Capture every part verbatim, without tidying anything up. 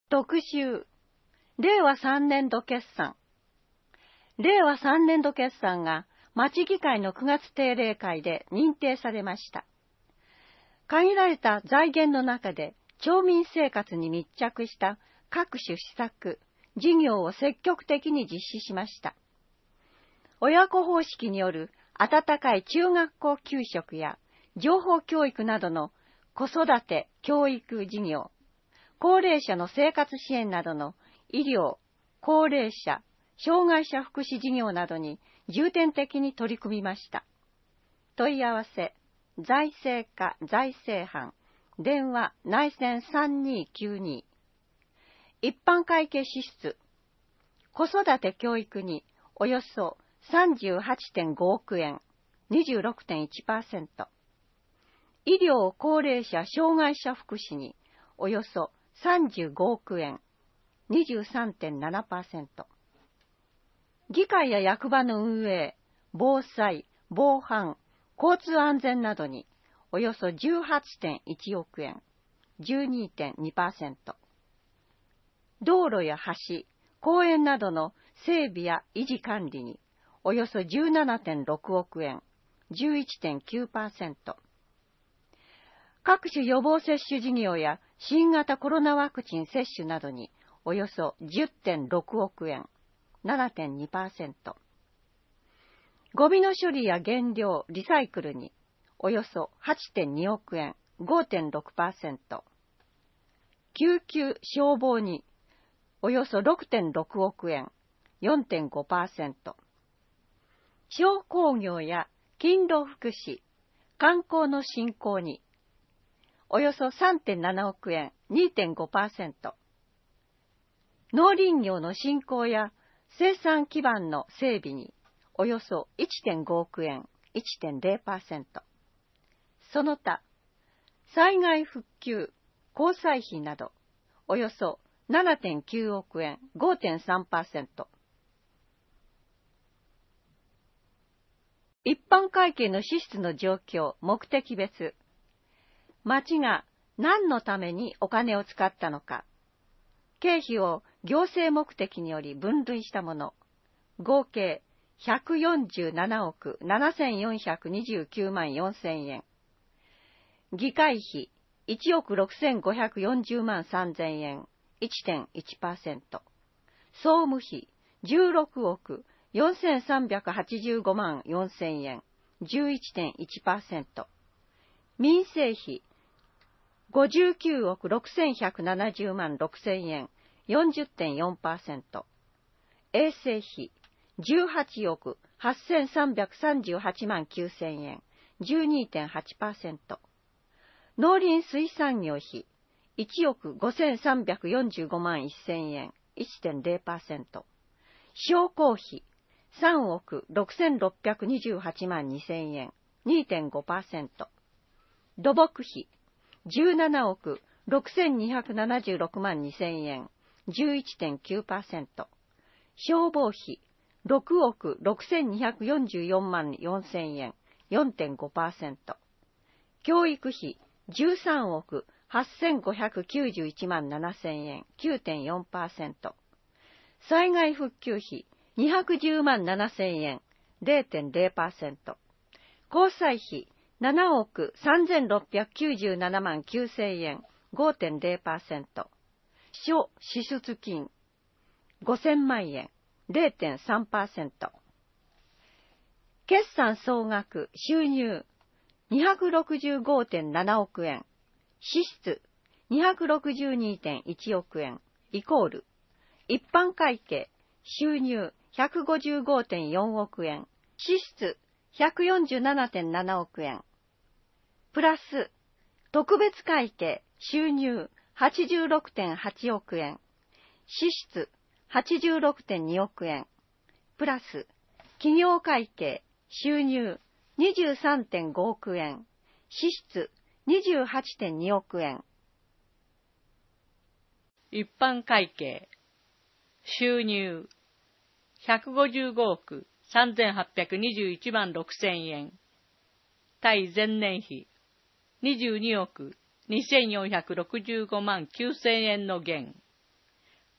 特集、令和さんねん度決算。令和さんねん度決算が町議会のくがつ定例会で認定されました。限られた財源の中で町民生活に密着した各種施策、事業を積極的に実施しました。親子方式による温かい中学校給食や情報教育などの子育て教育事業、高齢者の生活支援などの医療、高齢者、障害者福祉事業などに重点的に取り組みました。問い合わせ、財政課財政班、電話内線さんにーきゅうに。一般会計支出、子育て教育におよそ さんじゅうはちてんごおくえん、にじゅうろくてんいちパーセント。医療高齢者障害者福祉におよそさんじゅうごおくえん、にじゅうさんてんななパーセント。議会や役場の運営、防災、防犯、交通安全などにおよそ じゅうはちてんいちおくえん、じゅうにてんにパーセント。道路や橋、公園などの整備や維持管理におよそ じゅうななてんろくおくえん、じゅういってんきゅうパーセント。各種予防接種事業や新型コロナワクチン接種などにおよそ じゅってんろくおくえん、ななてんにパーセント。ゴミの処理や原料、リサイクルにおよそ はちてんにおくえん、ごてんろくパーセント。救急消防におよそ ろくてんろくおくえん、よんてんごパーセント。商工業や勤労福祉、観光の振興におよそ さんてんななおくえん、にてんごパーセント。農林業の振興や生産基盤の整備におよそ いってんごおくえん、いってんぜろパーセント。その他、災害復旧、交際費などおよそ ななてんきゅうおくえん、ごてんさんパーセント。一般会計の支出の状況、目的別。町が何のためにお金を使ったのか。経費を行政目的により分類したもの。合計ひゃくよんじゅうななおくななせんよんひゃくにじゅうきゅうまんよんせんえん。議会費いちおくろくせんごひゃくよんじゅうまんさんぜんえん。いってんいちパーセント。総務費じゅうろくおくよんせんさんびゃくはちじゅうごまんよんせんえん。じゅういってんいちパーセント。民生費ごじゅうきゅうおくろくせんひゃくななじゅうまんろくせんえん。よんじゅってんよんパーセント。衛生費じゅうはちおくはっせんさんびゃくさんじゅうはちまんきゅうせんえん。じゅうにてんはちパーセント。農林水産業費いちおくごせんさんびゃくよんじゅうごまんせんえん。いってんぜろパーセント。商工費さんおくろくせんろっぴゃくにじゅうはちまんにせんえん。にてんごパーセント。土木費じゅうななおくろくせんにひゃくななじゅうろくまんにせんえん。じゅういってんきゅうパーセント。消防費ろくおくろくせんにひゃくよんじゅうよんまんよんせんえん。よんてんごパーセント。教育費じゅうさんおくはっせんごひゃくきゅうじゅういちまんななせんえん。きゅうてんよんパーセント。災害復旧費にひゃくじゅうまんななせんえん。れいてんぜろパーセント。交際費ななおくさんぜんろっぴゃくきゅうじゅうななまんきゅうせんえん。ごてんぜろパーセント。諸支出金ごせんまんえん。れいてんさんパーセント。決算総額収入にひゃくろくじゅうごてんななおくえん。支出にひゃくろくじゅうにてんいちおくえん。イコール一般会計収入ひゃくごじゅうごてんよんおくえん。支出ひゃくよんじゅうななてんななおくえん。プラス特別会計収入はちじゅうろくてんはちおくえん。支出はちじゅうろくてんにおくえん。プラス企業会計収入 にじゅうさんてんごおくえん。支出 にじゅうはちてんにおくえん。 一般会計収入ひゃくごじゅうごおくさんぜんはっぴゃくにじゅういちまんろくせんえん。対前年比にじゅうにおくにせんよんひゃくろくじゅうごまんきゅうせんえんの減。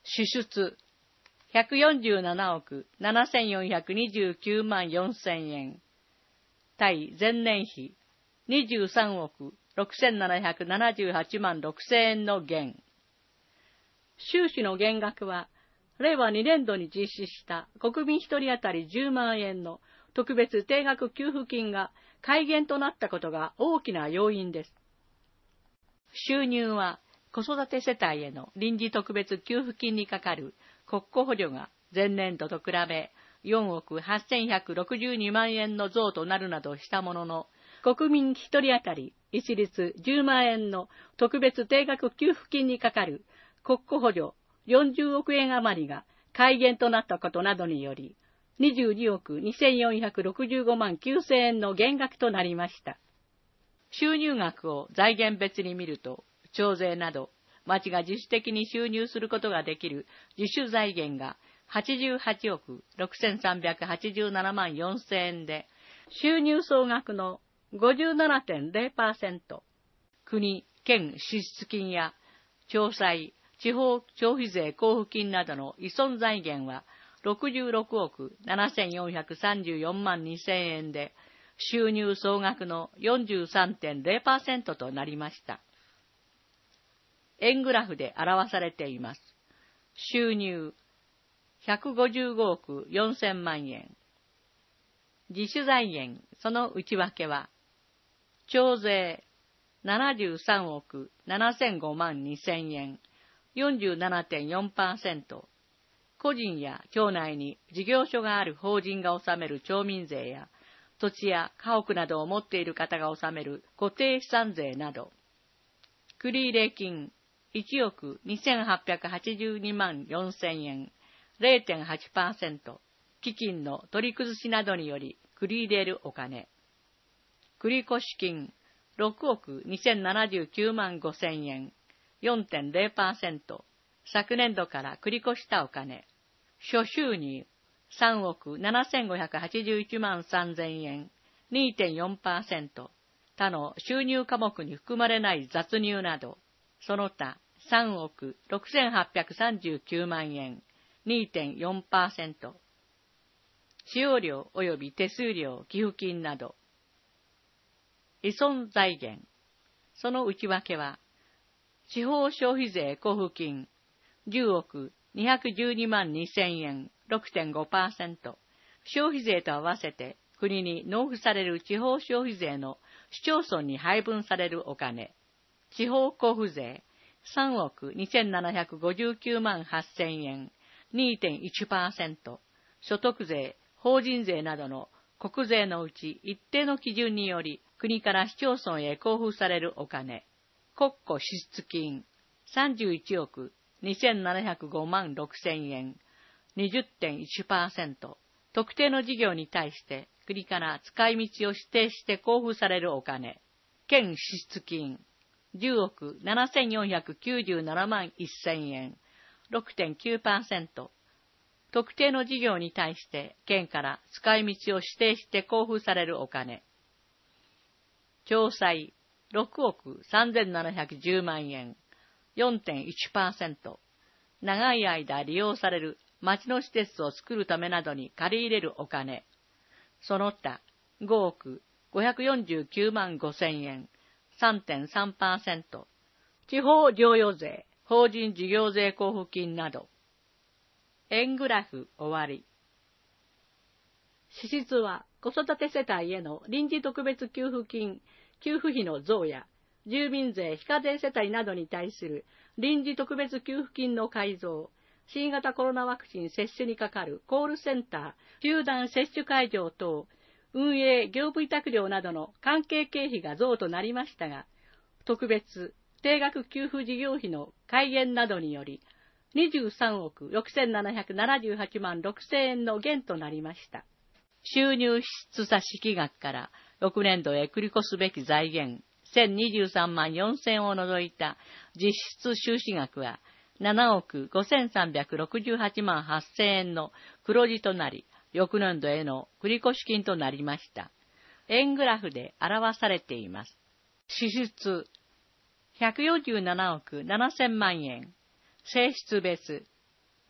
支出ひゃくよんじゅうななおくななせんよんひゃくにじゅうきゅうまんよんせんえん。対前年比にじゅうさんおくろくせんななひゃくななじゅうはちまんろくせんえんの減。収支の減額は、れいわにねんどに実施した国民一人当たりじゅうまんえんの特別定額給付金が改減となったことが大きな要因です。収入は子育て世帯への臨時特別給付金にかかる国庫補助が前年度と比べよんおくはっせんひゃくろくじゅうにまんえんの増となるなどしたものの、国民一人当たり一律じゅうまんえんの特別定額給付金にかかる国庫補助よんじゅうおくえん余りが改減となったことなどにより、にじゅうにおくにせんよんひゃくろくじゅうごまんきゅうせんえんの減額となりました。収入額を財源別に見ると、徴税など、町が自主的に収入することができる自主財源がはちじゅうはちおくろくせんさんびゃくはちじゅうななまんよんせんえんで、収入総額の ごじゅうななてんぜろパーセント、国、県支出金や町債、地方消費税交付金などの依存財源はろくじゅうろくおくななせんよんひゃくさんじゅうよんまんにせんえんで、収入総額の よんじゅうさんてんぜろパーセント となりました。円グラフで表されています。収入ひゃくごじゅうごおくよんせんまんえん。自主財源、その内訳は、徴税ななじゅうさんおくななせんごまんにせんえん、よんじゅうななてんよんパーセント、個人や町内に事業所がある法人が納める町民税や、土地や家屋などを持っている方が納める固定資産税など、繰入金いちおくにせんはっぴゃくはちじゅうにまんよんせんえん、れいてんはちパーセント、基金の取り崩しなどにより繰り入れるお金、繰越金ろくおくにせんななじゅうきゅうまんごせんえん、よんてんぜろパーセント、昨年度から繰り越したお金、諸収入さんおくななせんごひゃくはちじゅういちまんさんぜんえん、にてんよんパーセント、他の収入科目に含まれない雑入など、その他さんおくろくせんはっぴゃくさんじゅうきゅうまんえん、にてんよんパーセント、使用料及び手数料、寄付金など、依存財源、その内訳は、地方消費税交付金じゅうおくにひゃくじゅうにまんにせんえん、ろくてんごパーセント、消費税と合わせて国に納付される地方消費税の市町村に配分されるお金、地方交付税さんおくにせんななひゃくごじゅうきゅうまんはっせんえん、にてんいちパーセント、所得税、法人税などの国税のうち一定の基準により国から市町村へ交付されるお金、国庫支出金さんじゅういちおくにせんななひゃくごまんろくせんえん、にじゅってんいちパーセント、特定の事業に対して国から使い道を指定して交付されるお金、県支出金じゅうおくななせんよんひゃくきゅうじゅうななまんせんえん、ろくてんきゅうパーセント、特定の事業に対して県から使い道を指定して交付されるお金、町債ろくおくさんぜんななひゃくじゅうまんえん、よんてんいちパーセント、長い間利用される町の施設を作るためなどに借り入れるお金、その他ごおくごひゃくよんじゅうきゅうまんごせんえん、さんてんさんパーセント、地方譲与税、法人事業税交付金など。円グラフ終わり。支出は子育て世帯への臨時特別給付金、給付費の増や、住民税非課税世帯などに対する臨時特別給付金の改造、新型コロナワクチン接種にかかるコールセンター、集団接種会場等、運営業務委託料などの関係経費が増となりましたが、特別定額給付事業費の改減などにより、にじゅうさんおくろくせんななひゃくななじゅうはちまんろくせんえんの減となりました。収入支出差引額からろくねんどへ繰り越すべき財源せんにじゅうさんまんよんせんを除いた実質収支額はななおくごせんさんびゃくろくじゅうはちまんはっせんえんの黒字となり、翌年度への繰越金となりました。円グラフで表されています。支出ひゃくよんじゅうななおくななせんまんえん、性質別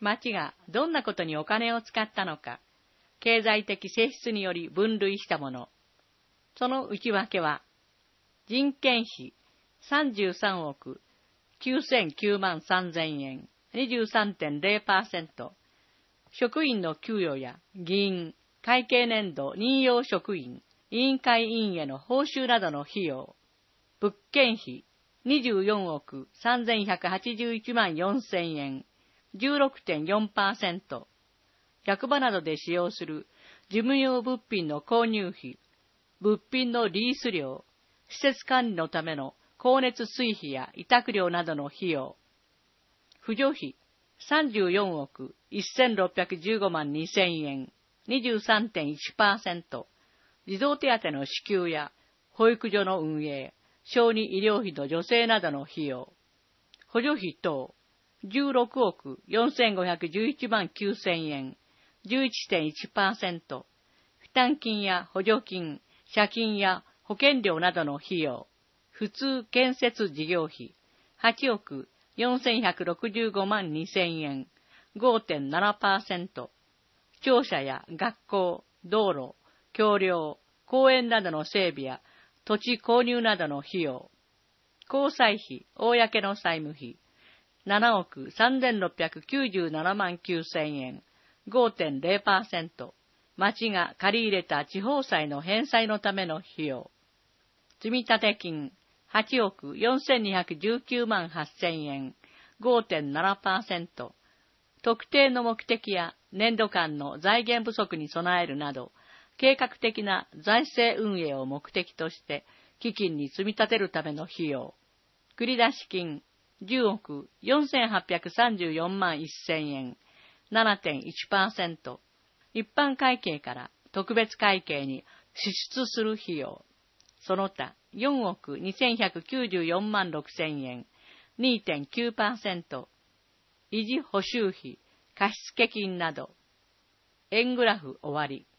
町がどんなことにお金を使ったのか、経済的性質により分類したもの。その内訳は、人件費さんじゅうさんおくきゅうせんきゅうまんさんぜんえん にじゅうさんてんぜろパーセント、職員の給与や議員、会計年度任用職員、委員会委員への報酬などの費用、物件費にじゅうよんおくさんぜんひゃくはちじゅういちまんよんせんえん じゅうろくてんよんパーセント、役場などで使用する事務用物品の購入費、物品のリース料、施設管理のための光熱水費や委託料などの費用、扶助費さんじゅうよんおくせんろっぴゃくじゅうごまんにせんえん にじゅうさんてんいちパーセント、児童手当の支給や保育所の運営、小児医療費の助成などの費用、補助費等じゅうろくおくよんせんごひゃくじゅういちまんきゅうせんえん じゅういちてんいちパーセント、負担金や補助金、借金や保険料などの費用、普通建設事業費はちおくよんせんひゃくろくじゅうごまんにせんえん ごてんななパーセント、庁舎や学校、道路、橋梁、公園などの整備や土地購入などの費用、公債費、公の債務費ななおくさんぜんろっぴゃくきゅうじゅうななまんきゅうせんえん ごてんぜろパーセント、町が借り入れた地方債の返済のための費用、積立金はちおくよんせんにひゃくじゅうきゅうまんはっせんえん ごてんななパーセント、特定の目的や年度間の財源不足に備えるなど、計画的な財政運営を目的として基金に積み立てるための費用、繰出金じゅうおくよんせんはっぴゃくさんじゅうよんまんせんえん ななてんいちパーセント、一般会計から特別会計に支出する費用、その他よんおくにせんひゃくきゅうじゅうよんまんろくせんえん にてんきゅうパーセント、維持補修費、貸付金など。円グラフ終わり。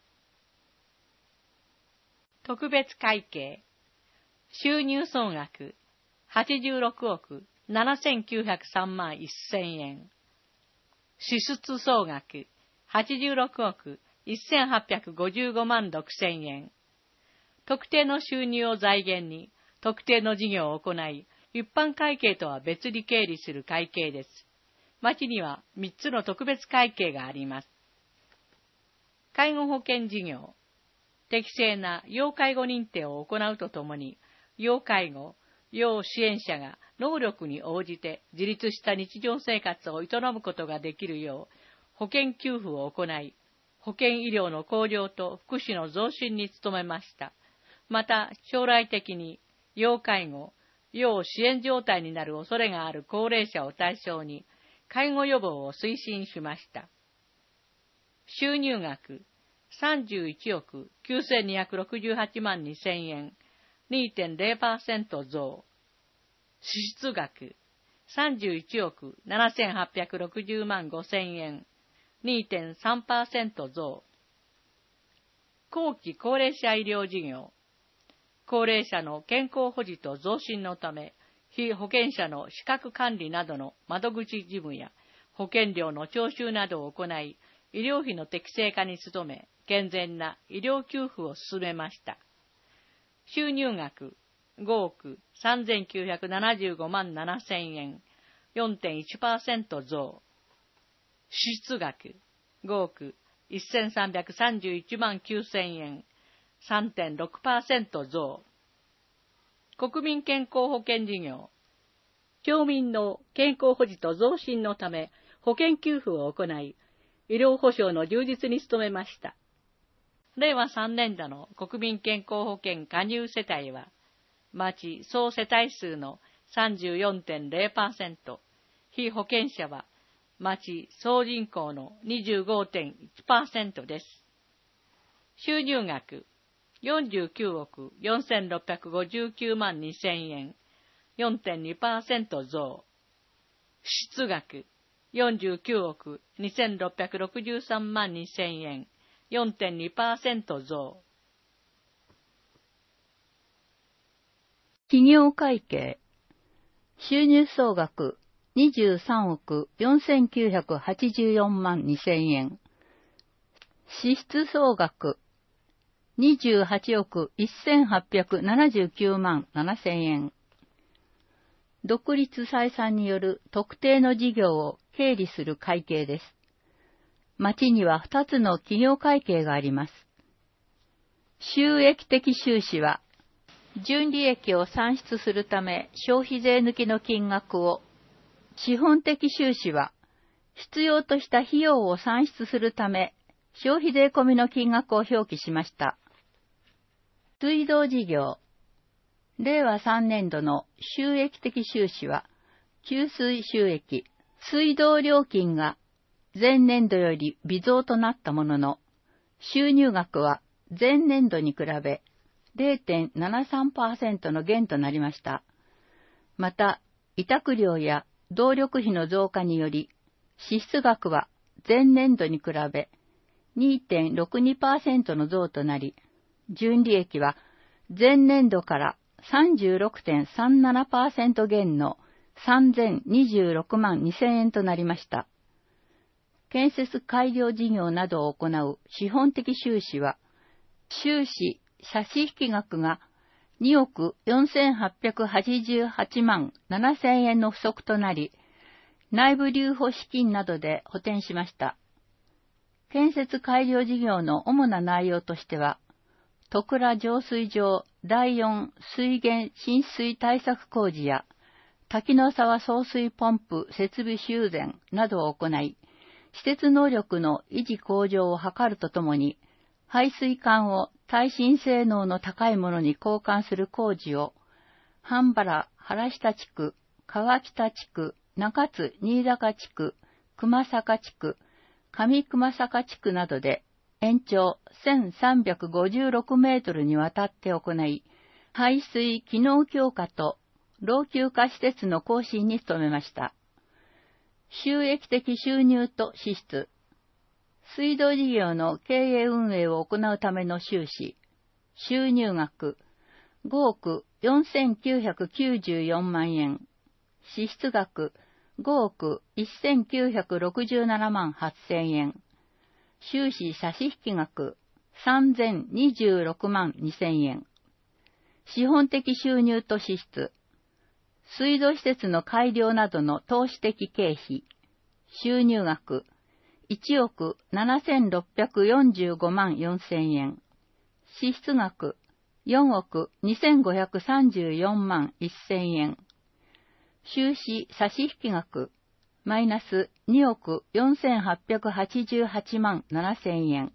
特別会計。収入総額はちじゅうろくおくななせんきゅうひゃくさんまんせんえん。支出総額はちじゅうろくおくせんはっぴゃくごじゅうごまんろくせんえん。特定の収入を財源に特定の事業を行い、一般会計とは別に経理する会計です。町にはみっつの特別会計があります。介護保険事業。適正な要介護認定を行うとともに、要介護、要支援者が能力に応じて自立した日常生活を営むことができるよう、保険給付を行い、保険医療の向上と福祉の増進に努めました。また、将来的に要介護、要支援状態になる恐れがある高齢者を対象に、介護予防を推進しました。収入額さんじゅういちおくきゅうせんにひゃくろくじゅうはちまんにせんえん にてんぜろパーセント 増。支出額さんじゅういちおくななせんはっぴゃくろくじゅうまんごせんえん にてんさんパーセント 増。後期高齢者医療事業。高齢者の健康保持と増進のため、被保険者の資格管理などの窓口事務や保険料の徴収などを行い、医療費の適正化に努め、健全な医療給付を進めました。収入額ごおくさんぜんきゅうひゃくななじゅうごまんななせんえん よんてんいちパーセント 増。支出額ごおくせんさんびゃくさんじゅういちまんきゅうせんえん さんてんろくパーセント 増。国民健康保険事業。町民の健康保持と増進のため保険給付を行い、医療保障の充実に努めました。れいわさんねん度の国民健康保険加入世帯は、町総世帯数の さんじゅうよんてんぜろパーセント、被保険者は町総人口の にじゅうごてんいちパーセント です。収入額よんじゅうきゅうおくよんせんろっぴゃくごじゅうきゅうまんにせんえん よんてんにパーセント 増。支出額よんじゅうきゅうおくにせんろっぴゃくろくじゅうさんまんにせんえん よんてんにパーセント 増。 企業会計。収入総額にじゅうさんおくよんせんきゅうひゃくはちじゅうよんまんにせんえん。支出総額にじゅうはちおくせんはっぴゃくななじゅうきゅうまんななせんえん。独立採算による特定の事業を経理する会計です。町にはふたつの企業会計があります。収益的収支は、純利益を算出するため消費税抜きの金額を、資本的収支は、必要とした費用を算出するため消費税込みの金額を表記しました。水道事業。れいわさんねんどの収益的収支は、給水収益、水道料金が前年度より微増となったものの、収入額は前年度に比べ れいてんななさんパーセント の減となりました。また、委託料や動力費の増加により、支出額は前年度に比べ にてんろくにパーセント の増となり、純利益は前年度から さんじゅうろくてんさんななパーセント 減のさんぜんにじゅうろくまんにせんえんとなりました。建設改良事業などを行う資本的収支は、収支差し引き額がにおくよんせんはっぴゃくはちじゅうはちまんななせんえんの不足となり、内部留保資金などで補填しました。建設改良事業の主な内容としては、戸倉浄水場だいよん水源浸水対策工事や、滝野沢送水ポンプ設備修繕などを行い、施設能力の維持向上を図るとともに、排水管を耐震性能の高いものに交換する工事を、半原原下地区、川北地区、中津新高地区、熊坂地区、上熊坂地区などで延長せんさんびゃくごじゅうろくメートルにわたって行い、排水機能強化と老朽化施設の更新に努めました。収益的収入と支出。水道事業の経営運営を行うための収支。収入額ごおくよんせんきゅうひゃくきゅうじゅうよんまんえん。支出額ごおくせんきゅうひゃくろくじゅうななまんはっせんえん。収支差し引き額さんぜんにじゅうろくまんにせんえん。資本的収入と支出。水道施設の改良などの投資的経費。収入額いちおくななせんろっぴゃくよんじゅうごまんよんせんえん。支出額よんおくにせんごひゃくさんじゅうよんまんせんえん。収支差し引き額マイナスにおくよんせんはっぴゃくはちじゅうはちまんななせんえん。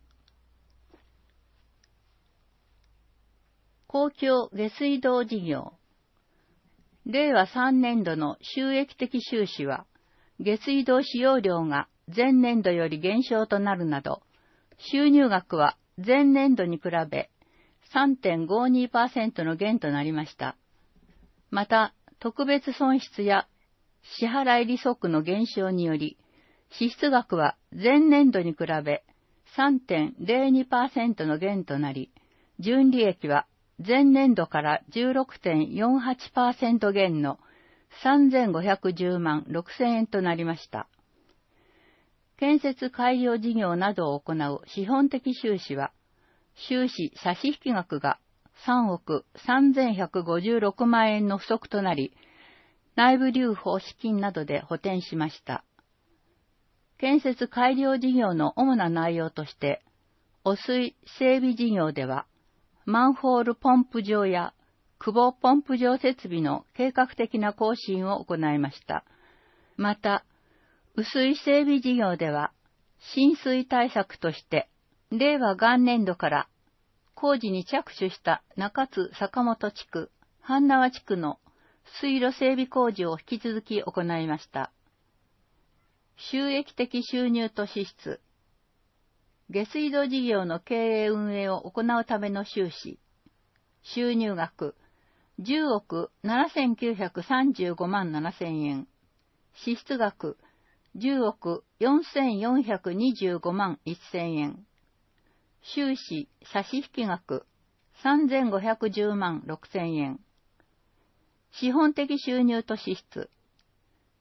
公共下水道事業。れいわさんねんどの収益的収支は、下水道使用量が前年度より減少となるなど、収入額は前年度に比べ さんてんごにパーセント の減となりました。また、特別損失や支払い利息の減少により、支出額は前年度に比べ さんてんぜろにパーセント の減となり、純利益は前年度から じゅうろくてんよんはちパーセント 減のさんぜんごひゃくじゅうまんろくせんえんとなりました。建設改良事業などを行う資本的収支は、収支差し引き額がさんおくさんぜんひゃくごじゅうろくまんえんの不足となり、内部留保資金などで補填しました。建設改良事業の主な内容として、汚水整備事業では、マンホールポンプ場や久保ポンプ場設備の計画的な更新を行いました。また、雨水整備事業では、浸水対策として、れいわ元年度から工事に着手した中津坂本地区、半縄地区の水路整備工事を引き続き行いました。収益的収入と支出。下水道事業の経営運営を行うための収支。収入額じゅうおくななせんきゅうひゃくさんじゅうごまんななせんえん。支出額じゅうおくよんせんよんひゃくにじゅうごまんせんえん。収支差し引き額さんぜんごひゃくじゅうまんろくせんえん。資本的収入と支出。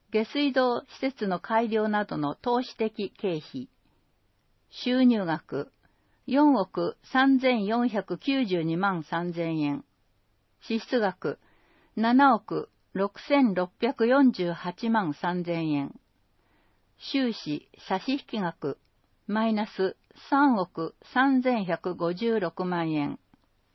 下水道施設の改良などの投資的経費。収入額、よんおくさんぜんよんひゃくきゅうじゅうにまんさんぜんえん。支出額、ななおくろくせんろっぴゃくよんじゅうはちまんさんぜんえん。収支差引額、マイナスさんおくさんぜんひゃくごじゅうろくまんえん。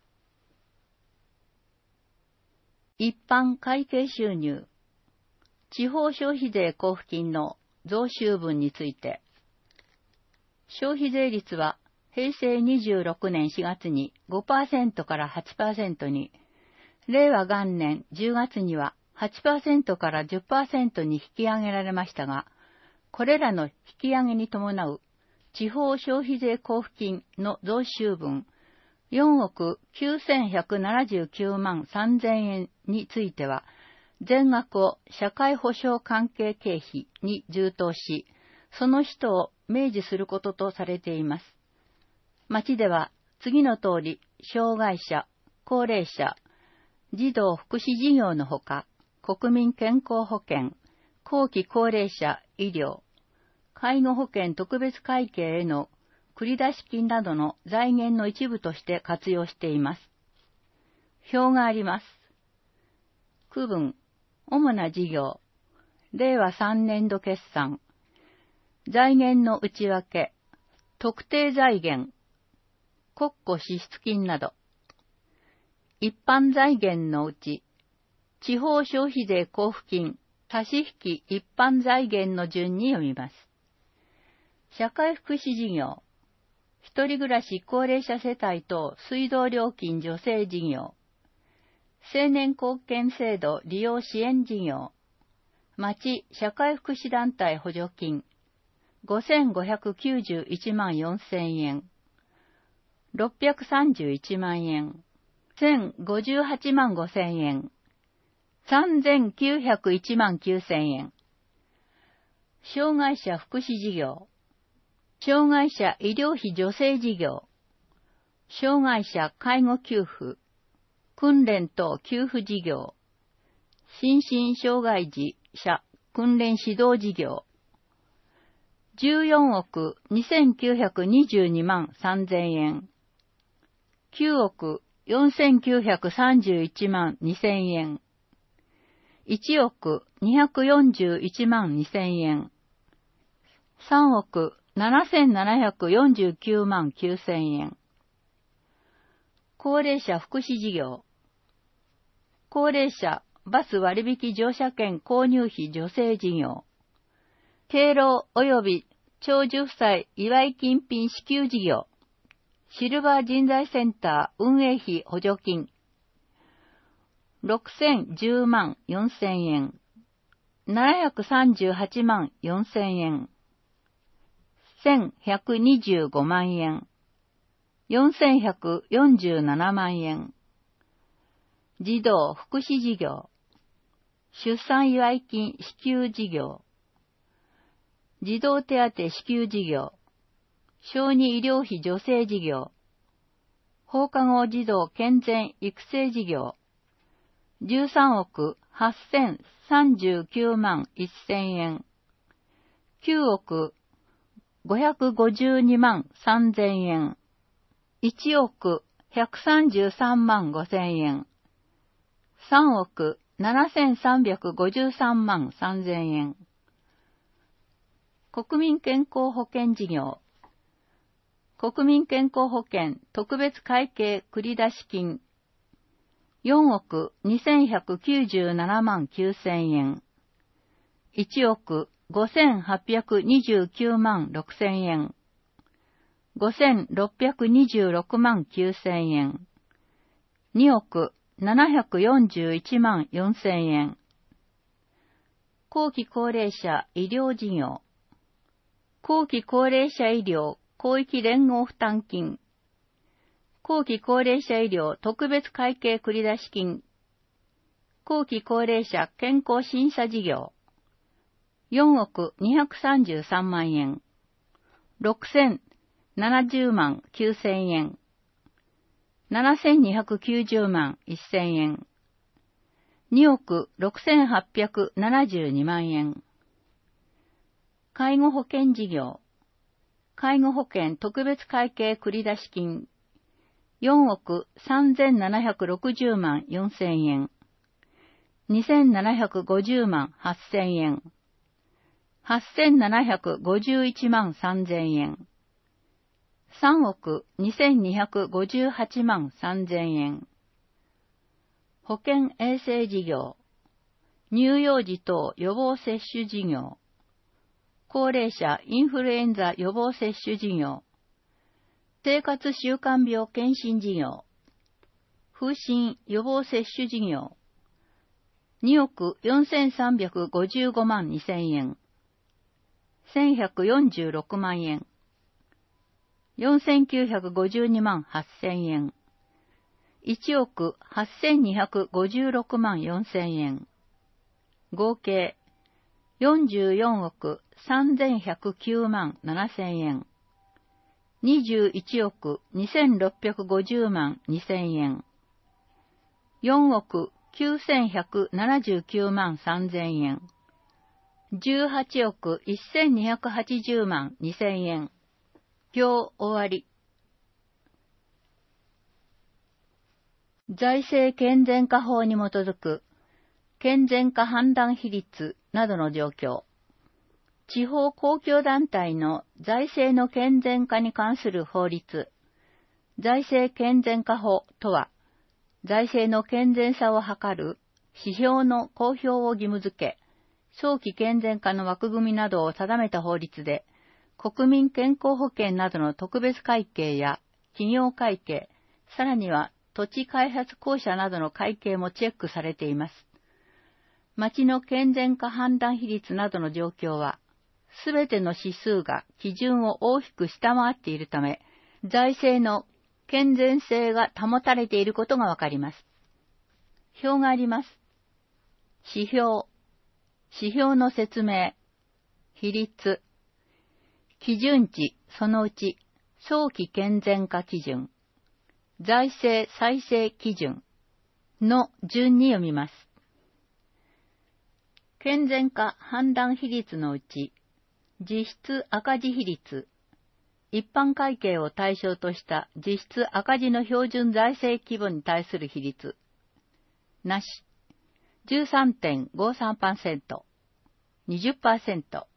一般会計収入。地方消費税交付金の増収分について、消費税率はへいせいにじゅうろくねんしがつに ごパーセント から はちパーセント に、令和元年じゅうがつには はちパーセント から じゅっパーセント に引き上げられましたが、これらの引き上げに伴う地方消費税交付金の増収分よんおくきゅうせんひゃくななじゅうきゅうまんさんぜんえんについては、全額を社会保障関係経費に充当し、その人を明示することとされています。町では次の通り、障害者、高齢者、児童福祉事業のほか、国民健康保険、後期高齢者医療、介護保険特別会計への繰出金などの財源の一部として活用しています。表があります。区分、主な事業、令和さんねんど決算、財源の内訳、特定財源、国庫支出金など、一般財源のうち、地方消費税交付金、差し引き一般財源の順に読みます。社会福祉事業、一人暮らし高齢者世帯等水道料金助成事業、青年貢献制度利用支援事業、町社会福祉団体補助金、ごせんごひゃくきゅうじゅういちまんよんせんえん、ろっぴゃくさんじゅういちまんえん、せんごじゅうはちまんごせんえん、さんぜんきゅうひゃくいちまんきゅうせんえん。障害者福祉事業、障害者医療費助成事業、障害者介護給付、訓練等給付事業、心身障害児者訓練指導事業、じゅうよんおくにせんきゅうひゃくにじゅうにまんさんぜんえん、きゅうおくよんせんきゅうひゃくさんじゅういちまんにせんえん、いちおくにひゃくよんじゅういちまんにせんえん、さんおくななせんななひゃくよんじゅうきゅうまんきゅうせんえん。高齢者福祉事業、高齢者バス割引乗車券購入費助成事業、敬老及び長寿夫妻祝い金品支給事業、シルバー人材センター運営費補助金、ろくせんじゅうまんよんせんえん、ななひゃくさんじゅうはちまんよんせんえん、せんひゃくにじゅうごまんえん、よんせんひゃくよんじゅうななまんえん、児童福祉事業、出産祝い金支給事業、児童手当支給事業、小児医療費助成事業、放課後児童健全育成事業、じゅうさんおくはっせんさんじゅうきゅうまんせんえん、きゅうおくごひゃくごじゅうにまんさんぜんえん、いちおくひゃくさんじゅうさんまんごせんえん、さんおくななせんさんびゃくごじゅうさんまんさんぜんえん。国民健康保険事業、国民健康保険特別会計繰出金、よんおくにせんひゃくきゅうじゅうななまんきゅうせんえん、いちおくごせんはっぴゃくにじゅうきゅうまんろくせんえん、ごせんろっぴゃくにじゅうろくまんきゅうせんえん、におくななひゃくよんじゅういちまんよんせんえん。後期高齢者医療事業、後期高齢者医療広域連合負担金、後期高齢者医療特別会計繰出金、後期高齢者健康審査事業、よんおくにひゃくさんじゅうさんまんえん、ろくせんななじゅうまんきゅうせんえん、ななせんにひゃくきゅうじゅうまんせんえん、 におくろくせんはっぴゃくななじゅうにまんえん。介護保険事業、介護保険特別会計繰出金、よんおくさんぜんななひゃくろくじゅうまんよんせんえん。にせんななひゃくごじゅうまんはっせんえん。はっせんななひゃくごじゅういちまんさんぜんえん。さんおくにせんにひゃくごじゅうはちまんさんぜんえん。保健衛生事業、乳幼児等予防接種事業、高齢者インフルエンザ予防接種事業、生活習慣病検診事業、風疹予防接種事業、におくよんせんさんびゃくごじゅうごまんにせんえん、せんひゃくよんじゅうろくまんえん、よんせんきゅうひゃくごじゅうにまんはっせんえん、いちおくはっせんにひゃくごじゅうろくまんよんせんえん、合計よんじゅうよんおくさんぜんひゃくきゅうまんななせんえん、にじゅういちおくにせんろっぴゃくごじゅうまんにせんえん、よんおくきゅうせんひゃくななじゅうきゅうまんさんぜんえん、じゅうはちおくせんにひゃくはちじゅうまんにせんえん。表終わり。財政健全化法に基づく健全化判断比率などの状況。地方公共団体の財政の健全化に関する法律。財政健全化法とは、財政の健全さを図る指標の公表を義務付け、早期健全化の枠組みなどを定めた法律で、国民健康保険などの特別会計や企業会計、さらには土地開発公社などの会計もチェックされています。町の健全化判断比率などの状況は、すべての指数が基準を大きく下回っているため、財政の健全性が保たれていることがわかります。表があります。指標、指標の説明、比率、基準値、そのうち、早期健全化基準、財政再生基準の順に読みます。健全化判断比率のうち、実質赤字比率、一般会計を対象とした実質赤字の標準財政規模に対する比率、なし、じゅうさんてんごさんパーセント、にじゅっパーセント。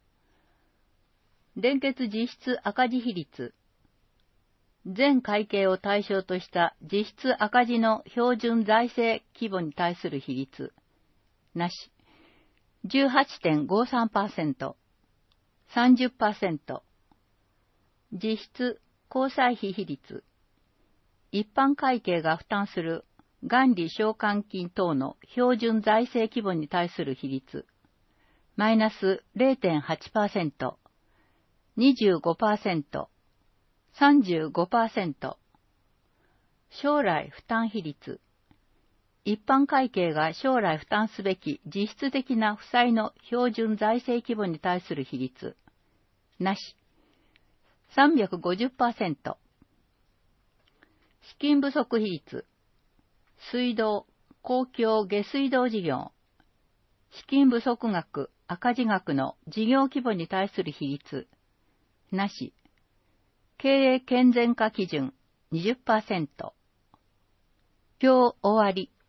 連結実質赤字比率、全会計を対象とした実質赤字の標準財政規模に対する比率、なし、じゅうはちてんごさんパーセント、さんじゅっパーセント。実質交際費比率、一般会計が負担する元利償還金等の標準財政規模に対する比率、マイナス れいてんはちパーセント、にじゅうごパーセント、さんじゅうごパーセント。将来負担比率、一般会計が将来負担すべき実質的な負債の標準財政規模に対する比率、なし、さんびゃくごじゅっパーセント。資金不足比率、水道、公共下水道事業、資金不足額、赤字額の事業規模に対する比率、なし、経営健全化基準 にじゅっパーセント。表終わり。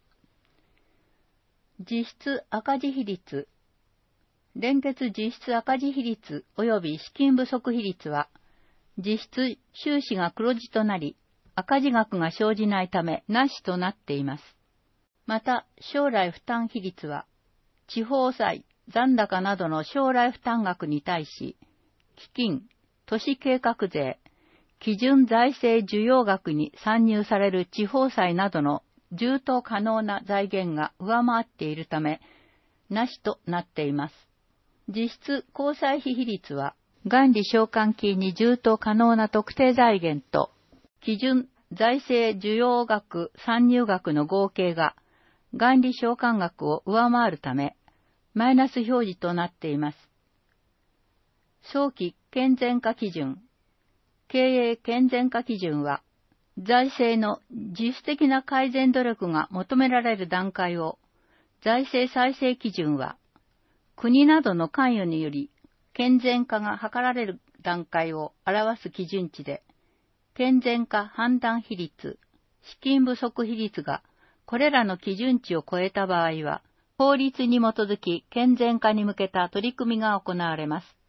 実質赤字比率、連結実質赤字比率及び資金不足比率は、実質収支が黒字となり、赤字額が生じないためなしとなっています。また、将来負担比率は、地方債、残高などの将来負担額に対し、基金、都市計画税、基準財政需要額に算入される地方債などの充当可能な財源が上回っているため、なしとなっています。実質交際費比率は、元利償還金に充当可能な特定財源と、基準財政需要額算入額の合計が、元利償還額を上回るため、マイナス表示となっています。早期健全化基準、経営健全化基準は、財政の自主的な改善努力が求められる段階を、 財政再生基準は、国などの関与により健全化が図られる段階を表す基準値で、健全化判断比率、資金不足比率がこれらの基準値を超えた場合は、法律に基づき健全化に向けた取り組みが行われます。